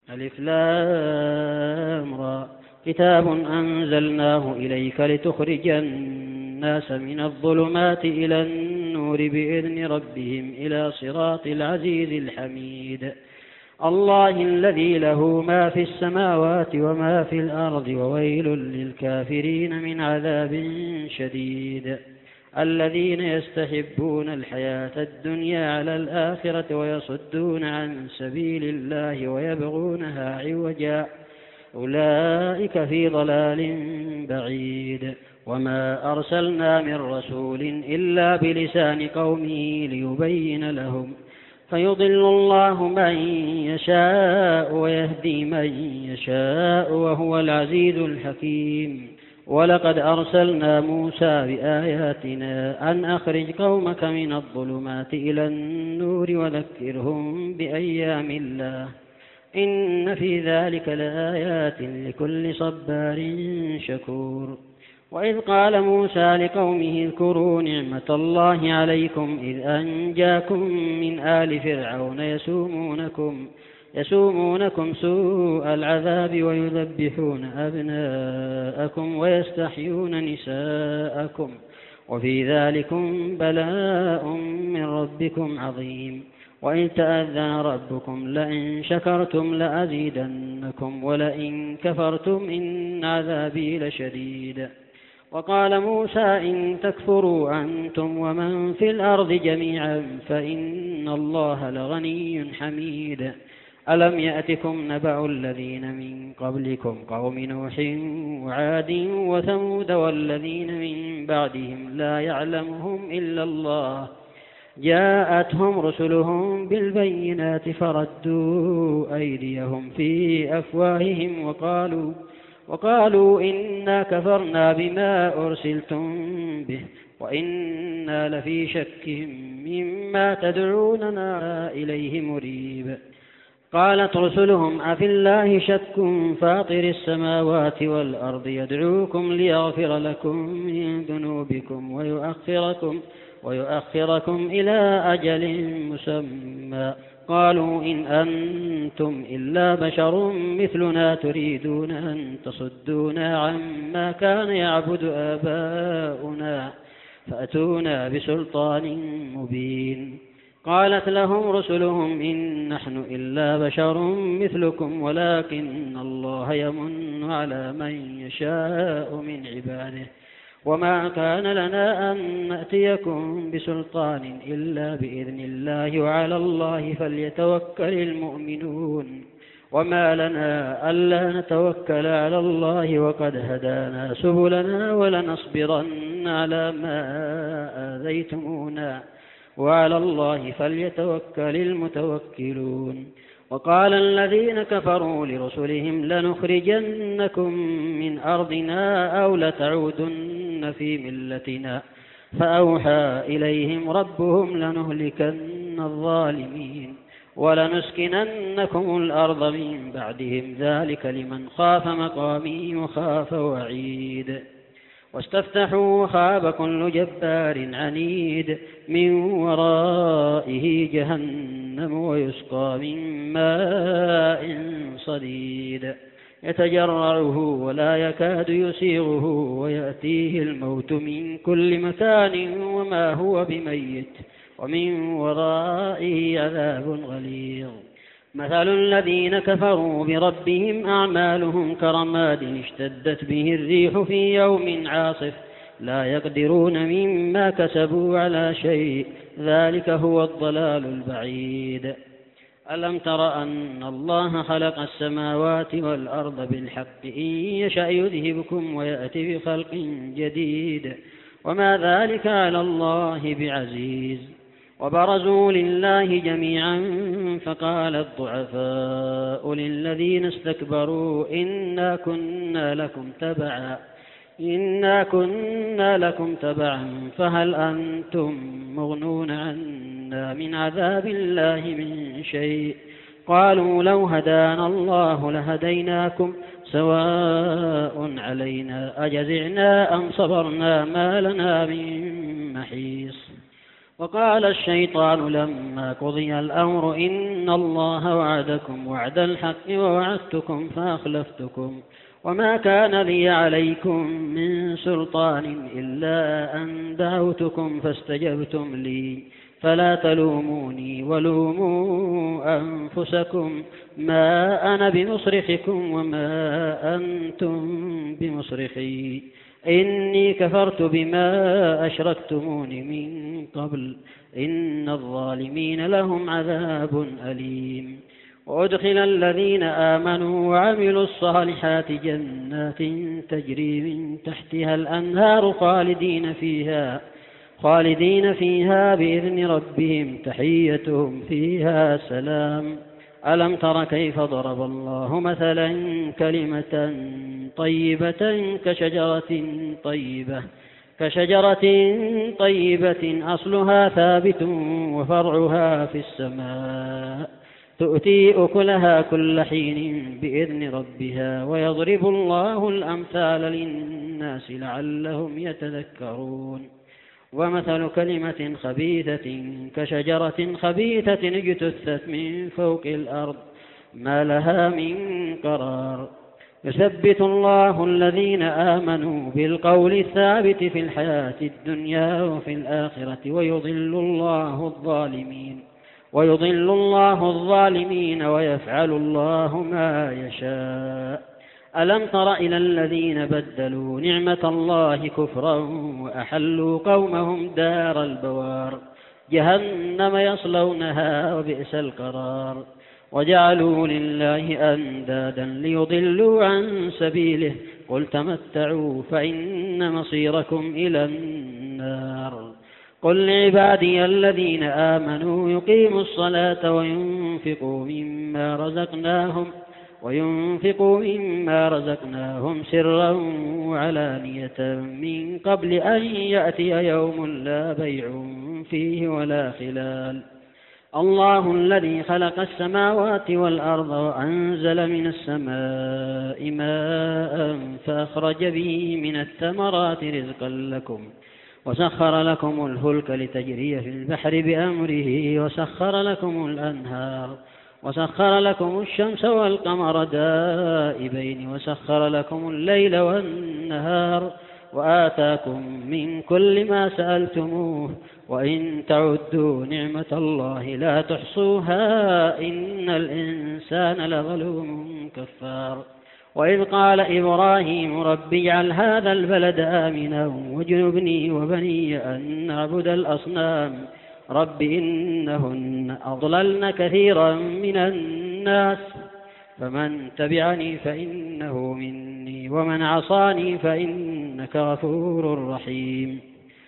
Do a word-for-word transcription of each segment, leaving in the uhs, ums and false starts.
ألف لام را كتاب أنزلناه إليك لتخرج الناس من الظلمات إلى النور بإذن ربهم إلى صراط العزيز الحميد الله الذي له ما في السماوات وما في الأرض وويل للكافرين من عذاب شديد الذين يستحبون الحياة الدنيا على الآخرة ويصدون عن سبيل الله ويبغونها عوجا أولئك في ضلال بعيد وما أرسلنا من رسول إلا بلسان قومه ليبين لهم فيضل الله من يشاء ويهدي من يشاء وهو العزيز الحكيم ولقد أرسلنا موسى بآياتنا أن أخرج قومك من الظلمات إلى النور وذكرهم بأيام الله إن في ذلك لآيات لكل صبار شكور وإذ قال موسى لقومه اذكروا نعمة الله عليكم إذ أنجاكم من آل فرعون يسومونكم يسومونكم سوء العذاب ويذبحون أبناءكم ويستحيون نساءكم وفي ذلكم بلاء من ربكم عظيم وإن تأذن ربكم لئن شكرتم لأزيدنكم ولئن كفرتم إن عذابي لشديد وقال موسى إن تكفروا أنتم ومن في الأرض جميعا فإن الله لغني حميد ألم يأتكم نبأ الذين من قبلكم قوم نوح وعاد وثمود والذين من بعدهم لا يعلمهم إلا الله جاءتهم رسلهم بالبينات فردوا أيديهم في أفواههم وقالوا وقالوا إنا كفرنا بما أرسلتم به وإنا لفي شك مما تدعوننا إليه مريب قالت رسلهم أفي الله شك فاطر السماوات والأرض يدعوكم ليغفر لكم من ذنوبكم ويؤخركم ويؤخركم إلى أجل مسمى قالوا إن أنتم إلا بشر مثلنا تريدون أن تصدونا عما كان يعبد آباؤنا فأتونا بسلطان مبين قالت لهم رسلهم إن نحن إلا بشر مثلكم ولكن الله يمن على من يشاء من عباده وما كان لنا أن نأتيكم بسلطان إلا بإذن الله وعلى الله فليتوكل المؤمنون وما لنا ألا نتوكل على الله وقد هدانا سبلنا ولنصبرن على ما آذيتمونا وعلى الله فليتوكل المتوكلون وقال الذين كفروا لرسلهم لنخرجنكم من أرضنا أو لتعودن في ملتنا فأوحى إليهم ربهم لنهلكن الظالمين ولنسكننكم الأرض من بعدهم ذلك لمن خاف مقامي وخاف وعيد واستفتحوا وخاب كل جبار عنيد من ورائه جهنم ويسقى من ماء صديد يتجرعه ولا يكاد يسيغه ويأتيه الموت من كل مكان وما هو بميت ومن ورائه عذاب غليظ مثل الذين كفروا بربهم أعمالهم كرماد اشتدت به الريح في يوم عاصف لا يقدرون مما كسبوا على شيء ذلك هو الضلال البعيد ألم تر أن الله خلق السماوات والأرض بالحق إن يشأ يذهبكم ويأتي بخلق جديد وما ذلك على الله بعزيز وبرزوا لله جميعا فقال الضعفاء للذين استكبروا إنا كنا لكم تبعا إنا كنا لكم تبعا فهل أنتم مغنون عنا من عذاب الله من شيء قالوا لو هدانا الله لهديناكم سواء علينا أجزعنا أم صبرنا ما لنا من محيص وقال الشيطان لما قضي الأمر إن الله وعدكم وعد الحق ووعدتكم فأخلفتكم وما كان لي عليكم من سلطان إلا أن دعوتكم فاستجبتم لي فلا تلوموني ولوموا أنفسكم ما أنا بمصرخكم وما أنتم بمصرخي إني كفرت بما أشركتمون من قبل إن الظالمين لهم عذاب أليم. وأدخل الذين آمنوا وعملوا الصالحات جنات تجري من تحتها الأنهار خالدين فيها خالدين فيها بإذن ربهم تحيتهم فيها سلام. ألم تر كيف ضرب الله مثلا كلمة طيبة كشجرة طيبة كشجرة طيبة أصلها ثابت وفرعها في السماء تؤتي أكلها كل حين بإذن ربها ويضرب الله الأمثال للناس لعلهم يتذكرون. ومثل كلمة خبيثة كشجرة خبيثة اجتثت من فوق الأرض ما لها من قرار يثبت الله الذين آمنوا بالقول الثابت في الحياة الدنيا وفي الآخرة ويضل الله الظالمين ويضل الله الظالمين ويفعل الله ما يشاء. ألم تر إلى الذين بدلوا نعمة الله كفرا وأحلوا قومهم دار البوار جهنم يصلونها وبئس القرار وجعلوا لله أندادا ليضلوا عن سبيله قل تمتعوا فإن مصيركم إلى النار. قل لعبادي الذين آمنوا يقيموا الصلاة وينفقوا مما رزقناهم وينفقوا مما رزقناهم سرا وعلانية من قبل أن يأتي يوم لا بيع فيه ولا خلال. الله الذي خلق السماوات والأرض وأنزل من السماء ماء فأخرج به من الثمرات رزقا لكم وسخر لكم الفلك لتجري في البحر بأمره وسخر لكم الأنهار وسخر لكم الشمس والقمر دائبين وسخر لكم الليل والنهار وآتاكم من كل ما سألتموه وإن تعدوا نعمة الله لا تحصوها إن الإنسان لظلوم كفار. وإذ قال إبراهيم رب اجعل هذا البلد آمنا واجنبني وبني أن نعبد الأصنام رب إنهن أضللن كثيرا من الناس فمن تبعني فإنه مني ومن عصاني فإنك غفور رحيم.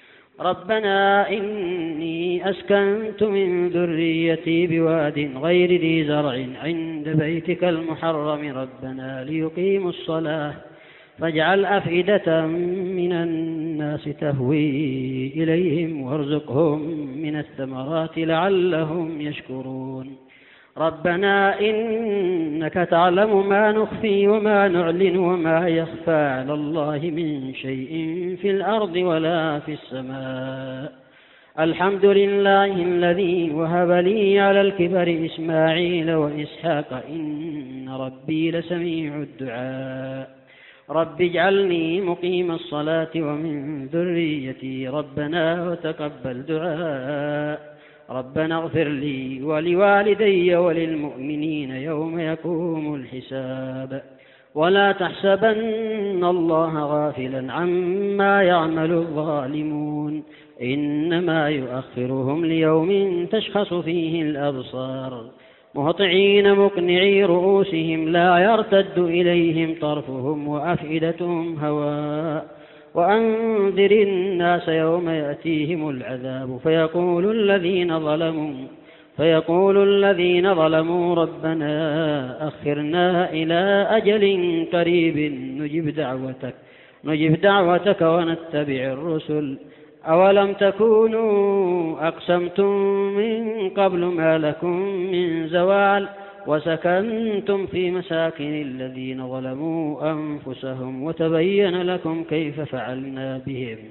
ربنا إني أسكنت من ذريتي بواد غير ذي زرع عند بيتك المحرم ربنا ليقيموا الصلاة فاجعل أفئدة من الناس تهوي إليهم وارزقهم من الثمرات لعلهم يشكرون. ربنا إنك تعلم ما نخفي وما نعلن وما يخفى على الله من شيء في الأرض ولا في السماء. الحمد لله الذي وهب لي على الكبر إسماعيل وإسحاق إن ربي لسميع الدعاء. رب اجعلني مقيم الصلاة ومن ذريتي ربنا وتقبل دعاء. ربنا اغفر لي ولوالدي وللمؤمنين يوم يقوم الحساب. ولا تحسبن الله غافلا عما يعمل الظالمون إنما يؤخرهم ليوم تشخص فيه الأبصار مهطعين مقنعي رؤوسهم لا يرتد إليهم طرفهم وأفئدتهم هواء. وأنذر الناس يوم يأتيهم العذاب فيقول الذين ظلموا فيقول الذين ظلموا ربنا أخرنا إلى أجل قريب نجب دعوتك نجب دعوتك ونتبع الرسل أولم تكونوا أقسمتم من قبل ما لكم من زوال وسكنتم في مساكن الذين ظلموا أنفسهم وتبين لكم كيف فعلنا بهم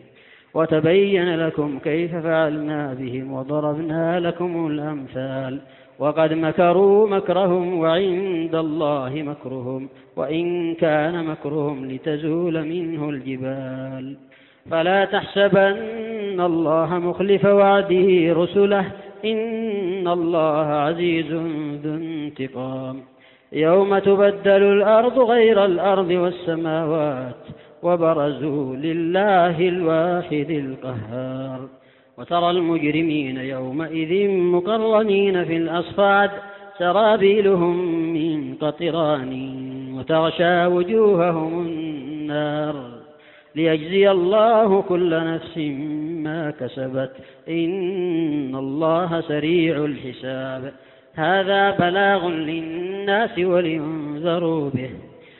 وتبين لكم كيف فعلنا بهم وضربنا لكم الأمثال وقد مكروا مكرهم وعند الله مكرهم وإن كان مكرهم لتزول منه الجبال فلا تحسبن الله مخلف وعده رسله إن الله عزيز ذو انتقام يوم تبدل الأرض غير الأرض والسماوات وبرزوا لله الواحد القهار وترى المجرمين يومئذ مقرنين في الأصفاد سرابيلهم من قطران وتغشى وجوههم النار ليجزي الله كل نفس ما كسبت إن الله سريع الحساب هذا بلاغ للناس ولينذروا به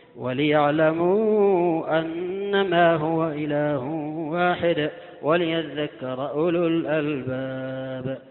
وليعلموا أنما هو إله واحد وليذكر أولو الألباب